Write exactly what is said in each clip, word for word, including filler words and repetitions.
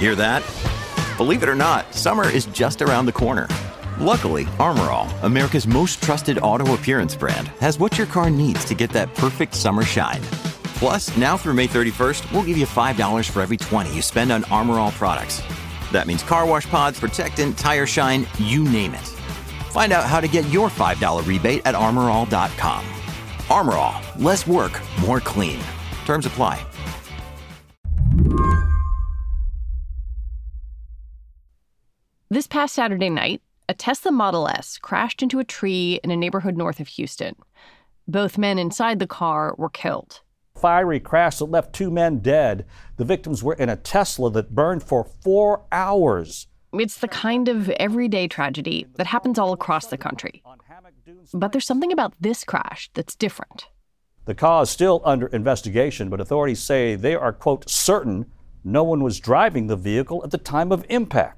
Hear that? Believe it or not, summer is just around the corner. Luckily, Armor All, America's most trusted auto appearance brand, has what your car needs to get that perfect summer shine. Plus, now through May thirty-first, we'll give you five dollars for every twenty you spend on Armor All products. That means car wash pods, protectant, tire shine, you name it. Find out how to get your five dollars rebate at armor all dot com. Armor All, less work, more clean. Terms apply. This past Saturday night, a Tesla Model S crashed into a tree in a neighborhood north of Houston. Both men inside the car were killed. Fiery crash that left two men dead. The victims were in a Tesla that burned for four hours. It's the kind of everyday tragedy that happens all across the country. But there's something about this crash that's different. The cause still under investigation, but authorities say they are, quote, certain no one was driving the vehicle at the time of impact.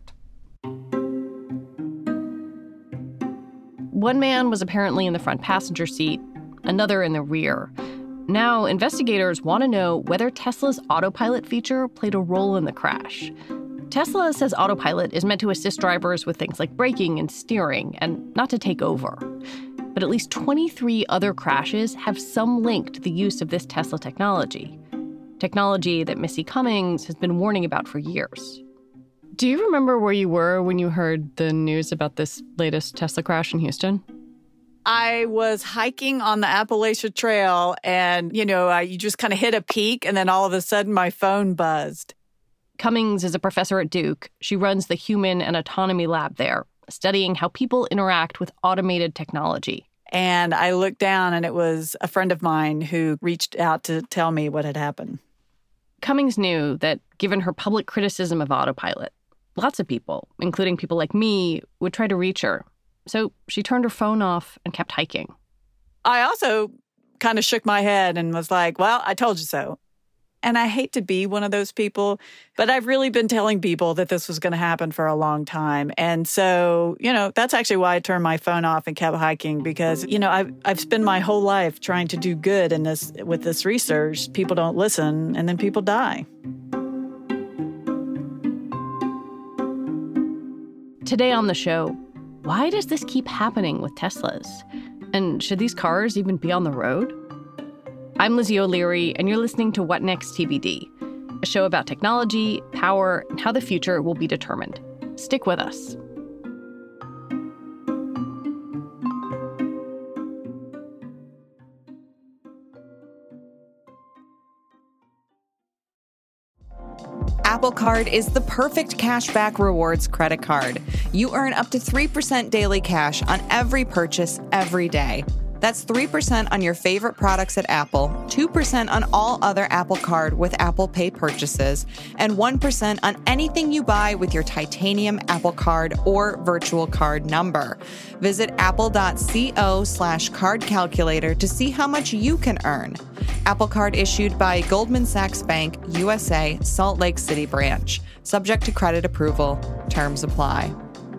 One man was apparently in the front passenger seat, another in the rear. Now, investigators want to know whether Tesla's autopilot feature played a role in the crash. Tesla says autopilot is meant to assist drivers with things like braking and steering and not to take over. But at least twenty-three other crashes have some link to the use of this Tesla technology. Technology that Missy Cummings has been warning about for years. Do you remember where you were when you heard the news about this latest Tesla crash in Houston? I was hiking on the Appalachia Trail and, you know, I, you just kind of hit a peak and then all of a sudden my phone buzzed. Cummings is a professor at Duke. She runs the Human and Autonomy Lab there, studying how people interact with automated technology. And I looked down and it was a friend of mine who reached out to tell me what had happened. Cummings knew that given her public criticism of autopilot, lots of people, including people like me, would try to reach her. So she turned her phone off and kept hiking. I also kind of shook my head and was like, well, I told you so. And I hate to be one of those people, but I've really been telling people that this was going to happen for a long time. And so, you know, that's actually why I turned my phone off and kept hiking, because, you know, I've, I've spent my whole life trying to do good in this with this research. People don't listen, and then people die. Today on the show, why does this keep happening with Teslas? And should these cars even be on the road? I'm Lizzie O'Leary, and you're listening to What Next T B D, a show about technology, power, and how the future will be determined. Stick with us. Apple Card is the perfect cashback rewards credit card. You earn up to three percent daily cash on every purchase every day. That's three percent on your favorite products at Apple, two percent on all other Apple Card with Apple Pay purchases, and one percent on anything you buy with your titanium Apple Card or virtual card number. Visit apple.co slash card calculator to see how much you can earn. Apple Card issued by Goldman Sachs Bank, U S A, Salt Lake City branch. Subject to credit approval. Terms apply.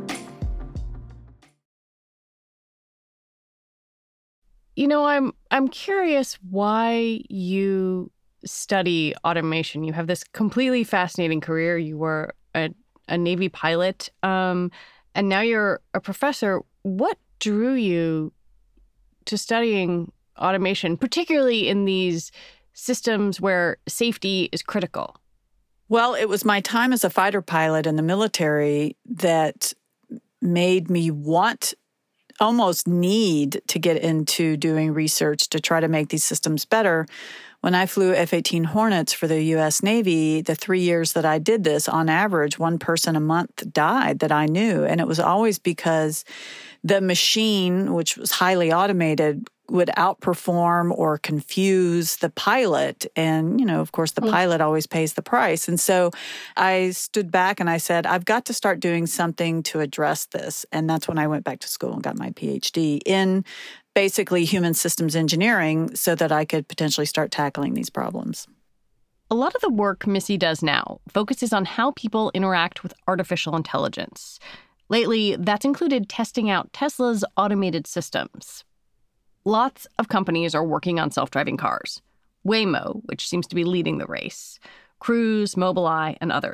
You know, I'm I'm curious why you study automation. You have this completely fascinating career. You were a, a Navy pilot, um, and now you're a professor. What drew you to studying automation, particularly in these systems where safety is critical? Well, it was my time as a fighter pilot in the military that made me want almost need to get into doing research to try to make these systems better. When I flew F eighteen Hornets for the U S Navy, the three years that I did this, on average, one person a month died that I knew. And it was always because the machine, which was highly automated, would outperform or confuse the pilot. And, you know, of course, the mm. pilot always pays the price. And so I stood back and I said, I've got to start doing something to address this. And that's when I went back to school and got my P H D in basically human systems engineering so that I could potentially start tackling these problems. A lot of the work Missy does now focuses on how people interact with artificial intelligence. Lately, that's included testing out Tesla's automated systems. Lots of companies are working on self-driving cars. Waymo, which seems to be leading the race. Cruise, Mobileye, and others.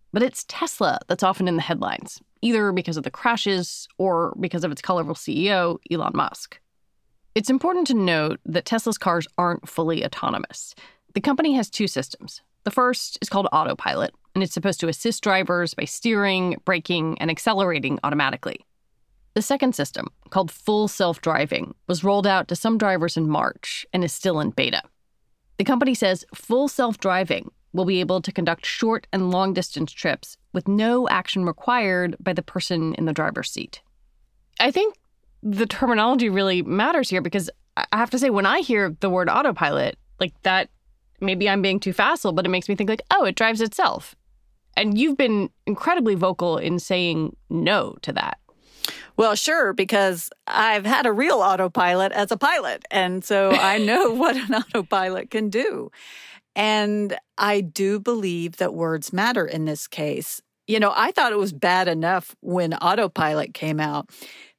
But it's Tesla that's often in the headlines, either because of the crashes or because of its colorful C E O, Elon Musk. It's important to note that Tesla's cars aren't fully autonomous. The company has two systems. The first is called Autopilot, and it's supposed to assist drivers by steering, braking, and accelerating automatically. The second system, called Full Self-Driving, was rolled out to some drivers in March and is still in beta. The company says Full Self-Driving will be able to conduct short and long-distance trips with no action required by the person in the driver's seat. I think the terminology really matters here because I have to say, when I hear the word autopilot, like that, maybe I'm being too facile, but it makes me think like, oh, it drives itself. And you've been incredibly vocal in saying no to that. Well, sure, because I've had a real autopilot as a pilot. And so I know what an autopilot can do. And I do believe that words matter in this case. You know, I thought it was bad enough when autopilot came out.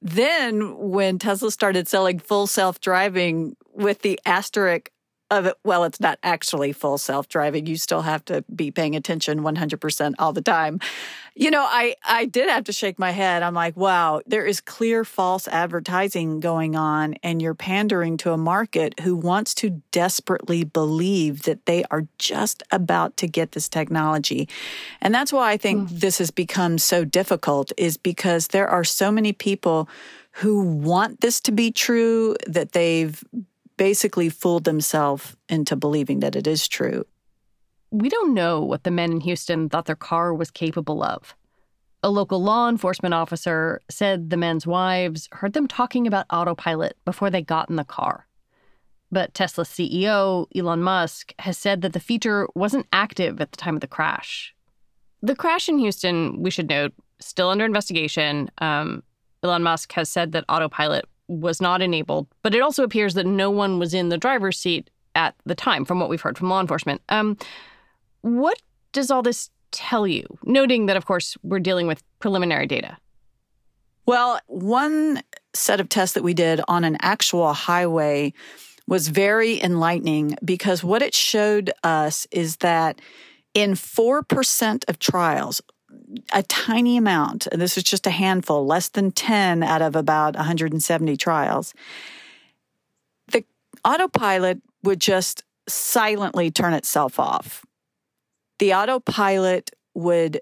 Then when Tesla started selling full self-driving with the asterisk of it, well, it's not actually full self-driving. You still have to be paying attention one hundred percent all the time. You know, I, I did have to shake my head. I'm like, wow, there is clear false advertising going on, and you're pandering to a market who wants to desperately believe that they are just about to get this technology. And that's why I think mm. this has become so difficult, is because there are so many people who want this to be true that they've basically fooled themselves into believing that it is true. We don't know what the men in Houston thought their car was capable of. A local law enforcement officer said the men's wives heard them talking about autopilot before they got in the car. But Tesla's C E O, Elon Musk, has said that the feature wasn't active at the time of the crash. The crash in Houston, we should note, still under investigation. Um, Elon Musk has said that autopilot was not enabled, but it also appears that no one was in the driver's seat at the time, from what we've heard from law enforcement. Um, what does all this tell you? Noting that, of course, we're dealing with preliminary data. Well, one set of tests that we did on an actual highway was very enlightening, because what it showed us is that in four percent of trials, a tiny amount, and this is just a handful, less than ten out of about one hundred seventy trials, the autopilot would just silently turn itself off. The autopilot would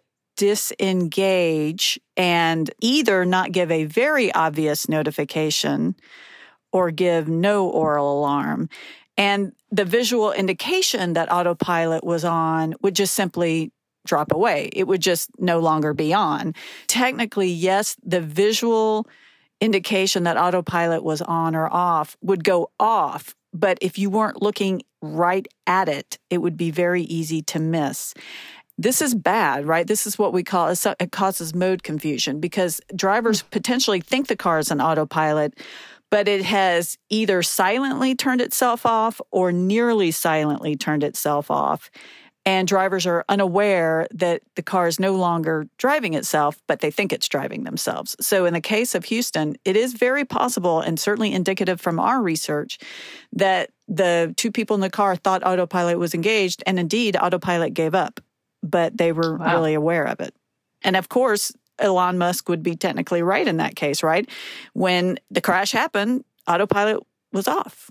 disengage and either not give a very obvious notification or give no oral alarm. And the visual indication that autopilot was on would just simply drop away. It would just no longer be on. Technically, yes, the visual indication that autopilot was on or off would go off, but if you weren't looking right at it, it would be very easy to miss. This is bad, right? This is what we call, it causes mode confusion, because drivers potentially think the car is an autopilot, but it has either silently turned itself off or nearly silently turned itself off. And drivers are unaware that the car is no longer driving itself, but they think it's driving themselves. So in the case of Houston, it is very possible, and certainly indicative from our research, that the two people in the car thought autopilot was engaged, and indeed autopilot gave up, but they were wow. really aware of it. And of course, Elon Musk would be technically right in that case, right? When the crash happened, autopilot was off.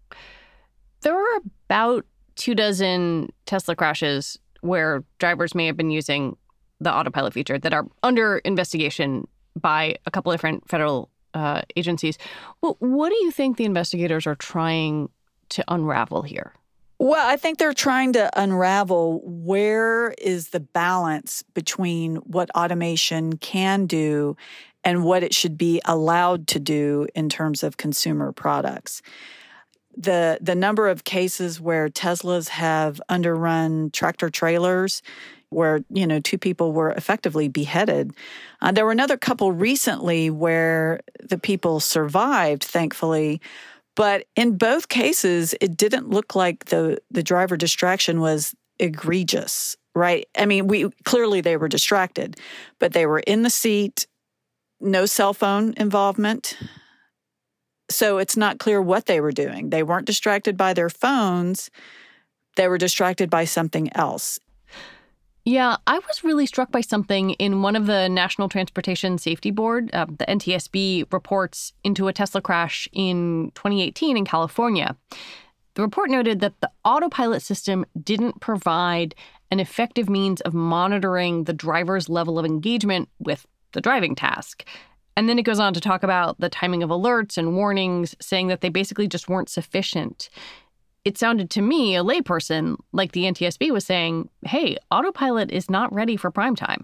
There were about two dozen Tesla crashes where drivers may have been using the autopilot feature that are under investigation by a couple of different federal uh, agencies. Well, what do you think the investigators are trying to unravel here? Well, I think they're trying to unravel where is the balance between what automation can do and what it should be allowed to do in terms of consumer products. The the number of cases where Teslas have underrun tractor trailers, where, you know, two people were effectively beheaded. Uh, there were another couple recently where the people survived, thankfully. But in both cases, it didn't look like the, the driver distraction was egregious, right? I mean, we clearly they were distracted, but they were in the seat, no cell phone involvement. So it's not clear what they were doing. They weren't distracted by their phones. They were distracted by something else. Yeah, I was really struck by something in one of the National Transportation Safety Board, uh, the N T S B, reports into a Tesla crash in twenty eighteen in California. The report noted that the autopilot system didn't provide an effective means of monitoring the driver's level of engagement with the driving task. And then it goes on to talk about the timing of alerts and warnings, saying that they basically just weren't sufficient. It sounded to me, a layperson, like the N T S B was saying, hey, autopilot is not ready for prime time.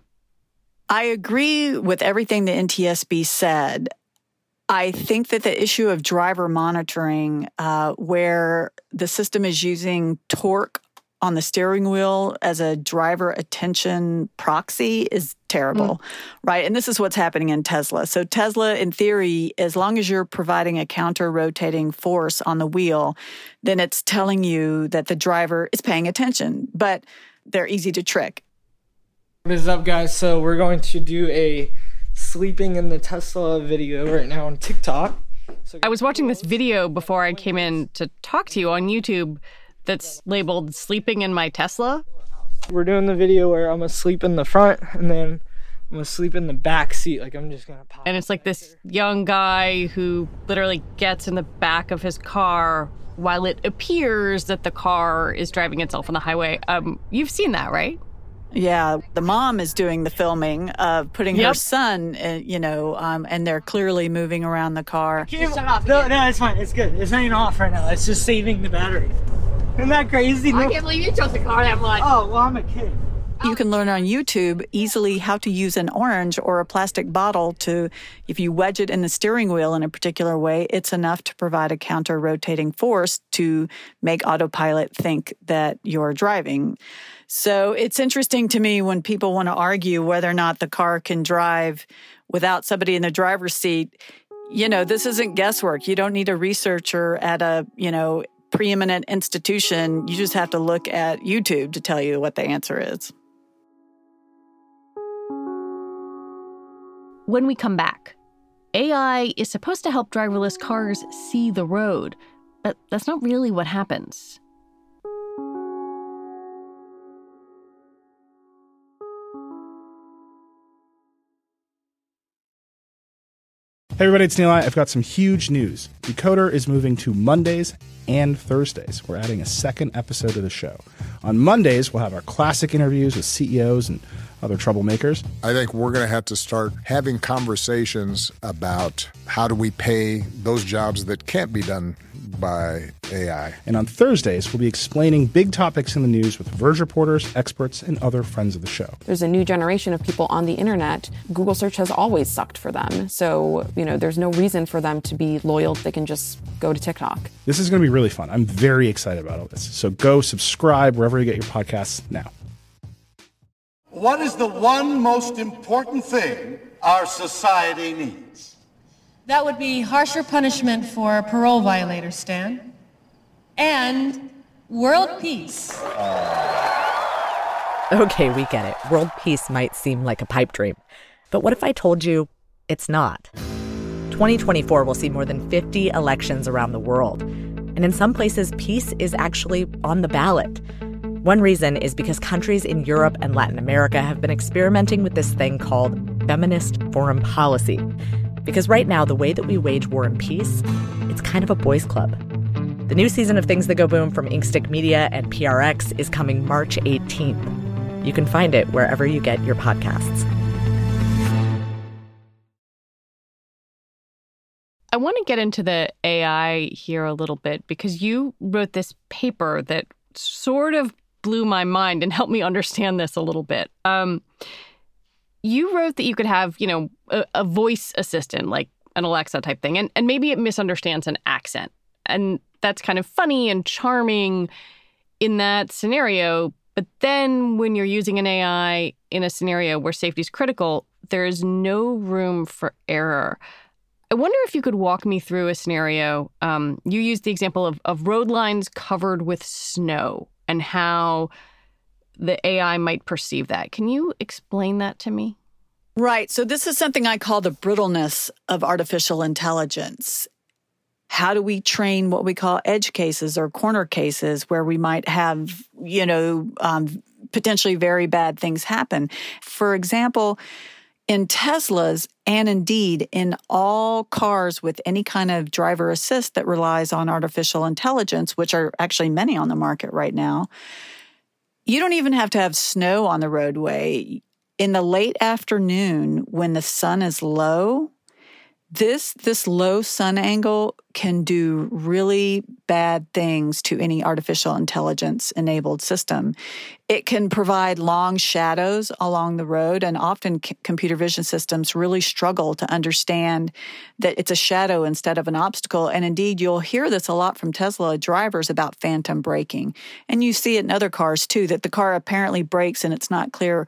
I agree with everything the N T S B said. I think that the issue of driver monitoring, uh, where the system is using torque on the steering wheel as a driver attention proxy, is terrible, mm. right? And this is what's happening in Tesla. So Tesla, in theory, as long as you're providing a counter-rotating force on the wheel, then it's telling you that the driver is paying attention, but they're easy to trick. What is up, guys? So we're going to do a sleeping in the Tesla video right now on TikTok. So I was watching this video before I came in to talk to you on YouTube that's labeled Sleeping in My Tesla. We're doing the video where I'm going to sleep in the front and then I'm going to sleep in the back seat. Like, I'm just going to pop. And it's like this young guy who literally gets in the back of his car while it appears that the car is driving itself on the highway. Um, you've seen that, right? Yeah, the mom is doing the filming of putting yep. her son, uh, you know, um, and they're clearly moving around the car. Shut off no, no, it's fine. It's good. It's not even off right now. It's just saving the battery. Isn't that crazy? I can't believe you chose the car that much. Oh, well, I'm a kid. You can learn on YouTube easily how to use an orange or a plastic bottle to, if you wedge it in the steering wheel in a particular way, it's enough to provide a counter-rotating force to make autopilot think that you're driving. So it's interesting to me when people want to argue whether or not the car can drive without somebody in the driver's seat. You know, this isn't guesswork. You don't need a researcher at a, you know, preeminent institution. You just have to look at YouTube to tell you what the answer is. When we come back, A I is supposed to help driverless cars see the road, but that's not really what happens. Hey everybody, it's Neil. I've got some huge news. Decoder is moving to Mondays and Thursdays. We're adding a second episode to the show. On Mondays, we'll have our classic interviews with C E Os and other troublemakers. I think we're going to have to start having conversations about how do we pay those jobs that can't be done by A I. And on Thursdays, we'll be explaining big topics in the news with Verge reporters, experts, and other friends of the show. There's a new generation of people on the internet. Google search has always sucked for them. So, you know, there's no reason for them to be loyal. They can just go to TikTok. This is going to be really fun. I'm very excited about all this. So go subscribe wherever you get your podcasts now. What is the one most important thing our society needs? That would be harsher punishment for parole violators, Stan. And world peace. Okay, we get it. World peace might seem like a pipe dream. But what if I told you it's not? twenty twenty-four will see more than fifty elections around the world. And in some places, peace is actually on the ballot. One reason is because countries in Europe and Latin America have been experimenting with this thing called feminist foreign policy. Because right now, the way that we wage war and peace, it's kind of a boys' club. The new season of Things That Go Boom from Inkstick Media and P R X is coming March eighteenth. You can find it wherever you get your podcasts. I want to get into the A I here a little bit because you wrote this paper that sort of blew my mind and helped me understand this a little bit. Um, you wrote that you could have, you know, a, a voice assistant, like an Alexa type thing, and, and maybe it misunderstands an accent. And that's kind of funny and charming in that scenario. But then when you're using an A I in a scenario where safety is critical, there is no room for error. I wonder if you could walk me through a scenario. Um, you used the example of, of road lines covered with snow and how the A I might perceive that. Can you explain that to me? Right. So this is something I call the brittleness of artificial intelligence. How do we train what we call edge cases or corner cases where we might have, you know, um, potentially very bad things happen. For example, in Teslas, and indeed in all cars with any kind of driver assist that relies on artificial intelligence, which are actually many on the market right now, you don't even have to have snow on the roadway. In the late afternoon, when the sun is low, this this low sun angle can do really bad things to any artificial intelligence-enabled system. It can provide long shadows along the road, and often c- computer vision systems really struggle to understand that it's a shadow instead of an obstacle. And indeed, you'll hear this a lot from Tesla drivers about phantom braking. And you see it in other cars, too, that the car apparently brakes and it's not clear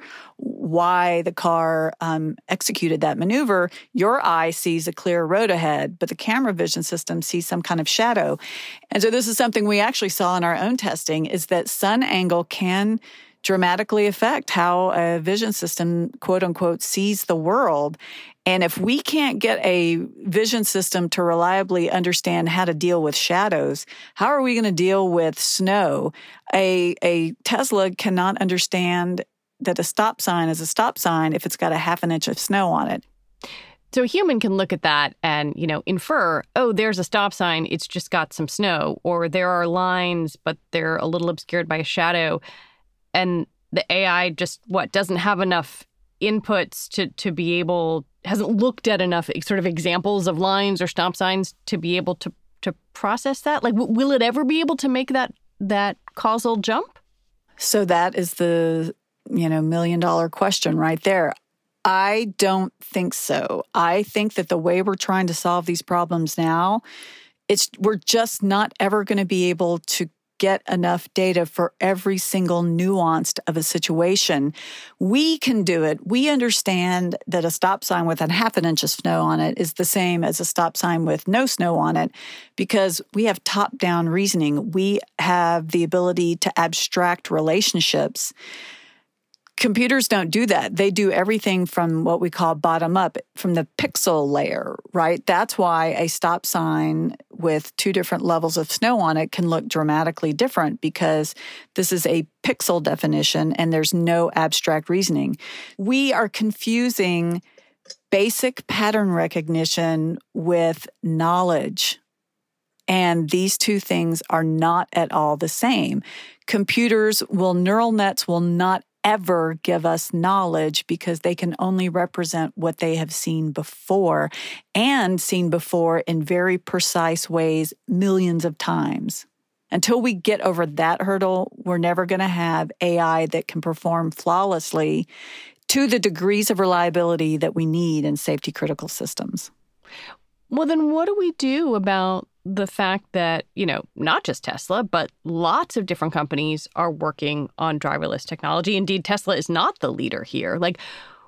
why the car um, executed that maneuver. Your eye sees a clear road ahead, but the camera vision system sees some kind of shadow. And so this is something we actually saw in our own testing, is that sun angle can dramatically affect how a vision system, quote unquote, sees the world. And if we can't get a vision system to reliably understand how to deal with shadows, how are we going to deal with snow? A, a Tesla cannot understand that a stop sign is a stop sign if it's got a half an inch of snow on it. So a human can look at that and, you know, infer, oh, there's a stop sign, it's just got some snow, or there are lines, but they're a little obscured by a shadow. And the A I just, what, doesn't have enough inputs to, to be able, hasn't looked at enough sort of examples of lines or stop signs to be able to, to process that? Like, w- will it ever be able to make that that causal jump? So that is the, you know, million dollar question right there. I don't think so. I think that the way we're trying to solve these problems now, it's we're just not ever going to be able to get enough data for every single nuance of a situation. We can do it. We understand that a stop sign with a half an inch of snow on it is the same as a stop sign with no snow on it because we have top-down reasoning. We have the ability to abstract relationships. Computers don't do that. They do everything from what we call bottom up, from the pixel layer, right? That's why a stop sign with two different levels of snow on it can look dramatically different because this is a pixel definition and there's no abstract reasoning. We are confusing basic pattern recognition with knowledge. And these two things are not at all the same. Computers will, neural nets will not ever give us knowledge because they can only represent what they have seen before and seen before in very precise ways millions of times. Until we get over that hurdle, we're never going to have A I that can perform flawlessly to the degrees of reliability that we need in safety critical systems. Well, then what do we do about the fact that, you know, not just Tesla, but lots of different companies are working on driverless technology? Indeed, Tesla is not the leader here. Like,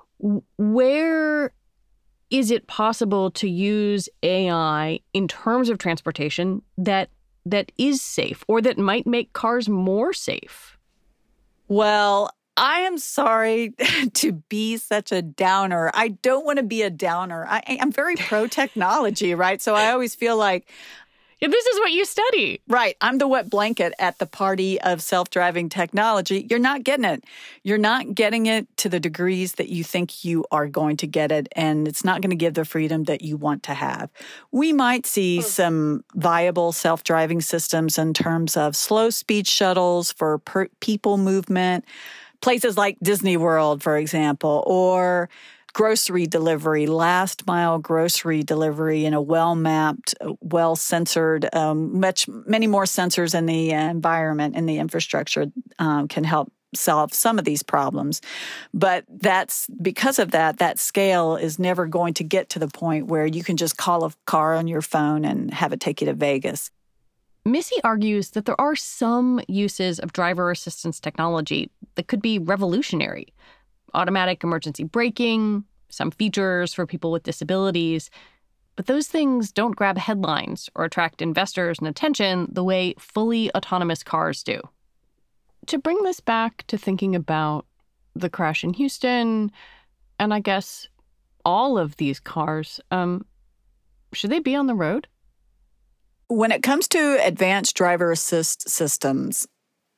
where is it possible to use A I in terms of transportation that that is safe or that might make cars more safe? Well, I am sorry to be such a downer. I don't want to be a downer. I, I'm very pro-technology, right? So I always feel like, yeah, this is what you study. Right. I'm the wet blanket at the party of self-driving technology. You're not getting it. You're not getting it to the degrees that you think you are going to get it, and it's not going to give the freedom that you want to have. We might see some viable self-driving systems in terms of slow-speed shuttles for per- people movement, places like Disney World, for example, or grocery delivery, last mile grocery delivery in a well-mapped, well-censored, um, much many more sensors in the environment and the infrastructure um, can help solve some of these problems. But that's because of that, that scale is never going to get to the point where you can just call a car on your phone and have it take you to Vegas. Missy argues that there are some uses of driver assistance technology that could be revolutionary. Automatic emergency braking, some features for people with disabilities. But those things don't grab headlines or attract investors and attention the way fully autonomous cars do. To bring this back to thinking about the crash in Houston, and I guess all of these cars, um, should they be on the road? When it comes to advanced driver assist systems,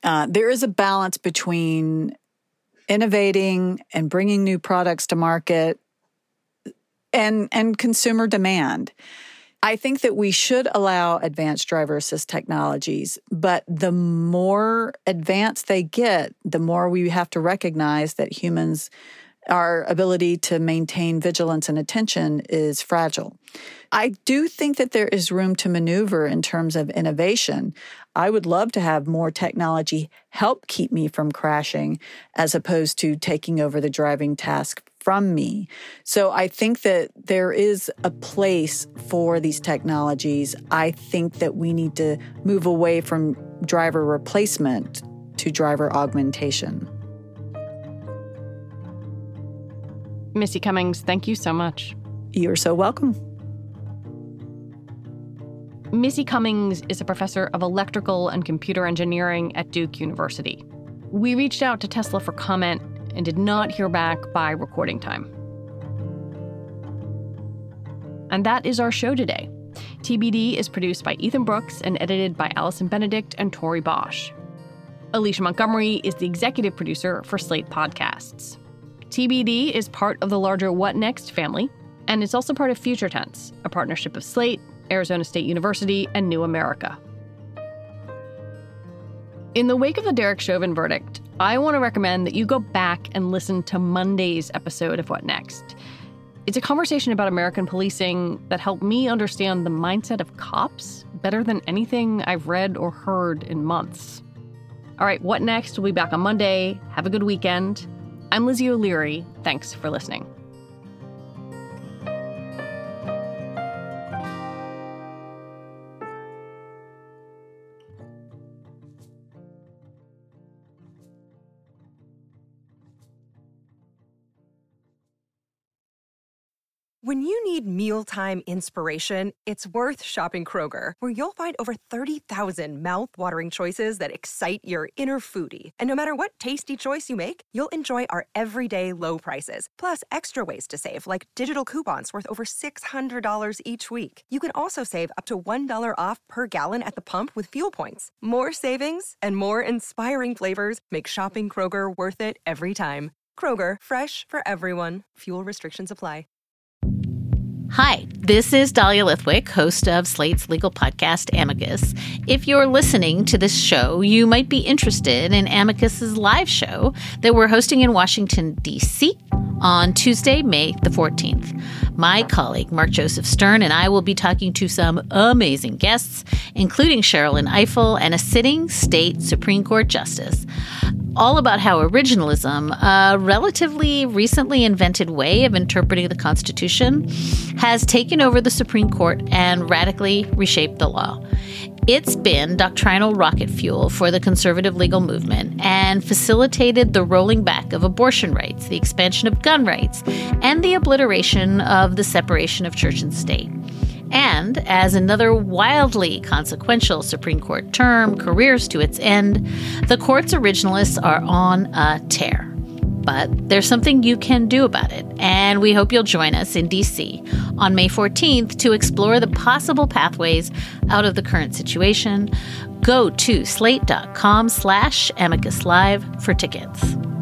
Uh, there is a balance between innovating and bringing new products to market and, and consumer demand. I think that we should allow advanced driver assist technologies, but the more advanced they get, the more we have to recognize that humans, our ability to maintain vigilance and attention is fragile. I do think that there is room to maneuver in terms of innovation. I would love to have more technology help keep me from crashing as opposed to taking over the driving task from me. So I think that there is a place for these technologies. I think that we need to move away from driver replacement to driver augmentation. Missy Cummings, thank you so much. You're so welcome. Missy Cummings is a professor of electrical and computer engineering at Duke University. We reached out to Tesla for comment and did not hear back by recording time. And that is our show today. T B D is produced by Ethan Brooks and edited by Allison Benedict and Tori Bosch. Alicia Montgomery is the executive producer for Slate Podcasts. T B D is part of the larger What Next family, and it's also part of Future Tense, a partnership of Slate, Arizona State University, and New America. In the wake of the Derek Chauvin verdict, I want to recommend that you go back and listen to Monday's episode of What Next. It's a conversation about American policing that helped me understand the mindset of cops better than anything I've read or heard in months. All right, What Next? We'll be back on Monday. Have a good weekend. I'm Lizzie O'Leary. Thanks for listening. When you need mealtime inspiration, it's worth shopping Kroger, where you'll find over thirty thousand mouth-watering choices that excite your inner foodie. And no matter what tasty choice you make, you'll enjoy our everyday low prices, plus extra ways to save, like digital coupons worth over six hundred dollars each week. You can also save up to one dollar off per gallon at the pump with fuel points. More savings and more inspiring flavors make shopping Kroger worth it every time. Kroger, fresh for everyone. Fuel restrictions apply. Hi, this is Dahlia Lithwick, host of Slate's legal podcast, Amicus. If you're listening to this show, you might be interested in Amicus's live show that we're hosting in Washington, D C on Tuesday, May the fourteenth. My colleague, Mark Joseph Stern, and I will be talking to some amazing guests, including Sherrilyn Ifill and a sitting state Supreme Court justice, all about how originalism, a relatively recently invented way of interpreting the Constitution, has taken over the Supreme Court and radically reshaped the law. It's been doctrinal rocket fuel for the conservative legal movement and facilitated the rolling back of abortion rights, the expansion of gun rights, and the obliteration of the separation of church and state. And as another wildly consequential Supreme Court term careers to its end, the court's originalists are on a tear. But there's something you can do about it, and we hope you'll join us in D C on May fourteenth to explore the possible pathways out of the current situation. Go to slate.com slash amicus live for tickets.